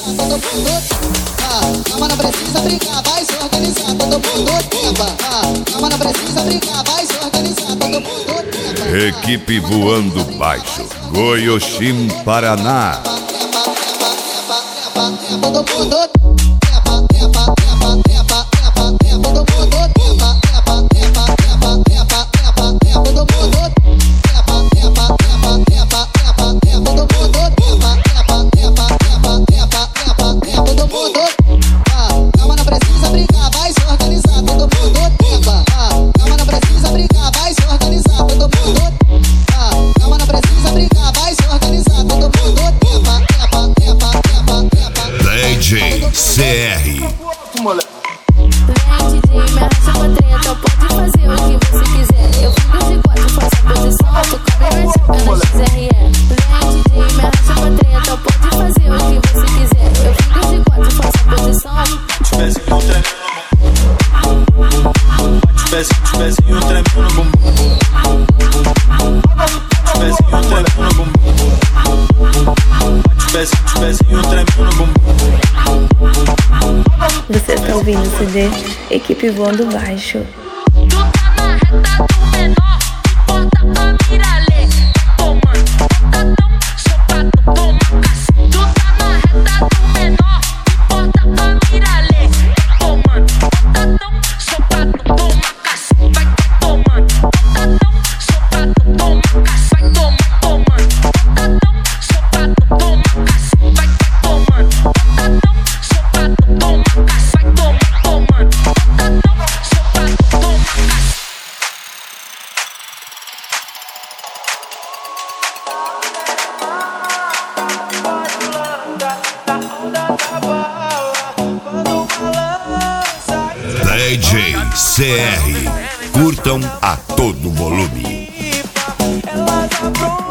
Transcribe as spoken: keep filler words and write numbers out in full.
todo mundo trepa. Calma, não precisa brincar, vai se organizar, todo mundo trepa. Calma, não precisa brincar, vai se organizar, todo mundo trepa. Equipe Voando Baixo, Goioxim, Paraná. Todo mundo trepa, trepa, trepa, trepa, trepa, trepa, todo mundo trepa, trepa, trepa, trepa, trepa, trepa, trepa, todo mundo trepa, trepa, trepa, trepa, trepa, trepa, todo mundo trepa, trepa, trepa, trepa, trepa, trepa, trepa, todo mundo. Calma, não precisa brincar, vai se organizar, todo mundo trepa. Calma, não precisa brincar, vai se organizar, todo mundo. Calma, não precisa brincar, vai se organizar, todo mundo trepa, trepa, trepa, trepa, trepa. D J C R. Vem D J, me arrasta pra treta, pode fazer o que você quiser. Eu fico de quatro, faço a posição, tô com a minha tcheca no X R E. Vem D J, me arrasta pra treta, pode fazer o que você quiser. Eu fico de quatro, faço a posição. Pezinho tremendo no bumbum. Pezinho tremendo no bumbum. Pezinho tremendo no bumbum. Você está ouvindo o C D Equipe Voando Baixo. Tu tá na reta do menor, importa pra miralê. Tomando botadão, sopado, toma cacete. Tu tá na reta do menor, importa pra miralê. Tomando botadão, sopado, toma cacete. Vai tomando botadão, sopado, toma cacete. Vai tomando, tomando botadão, sopado, toma cacete. Vai tomando botadão, sopado, toma cacete. Vai tomando, tomando botadão, sopado, toma cacete. D J C R. Curtam a todo volume. Ela tá pronta.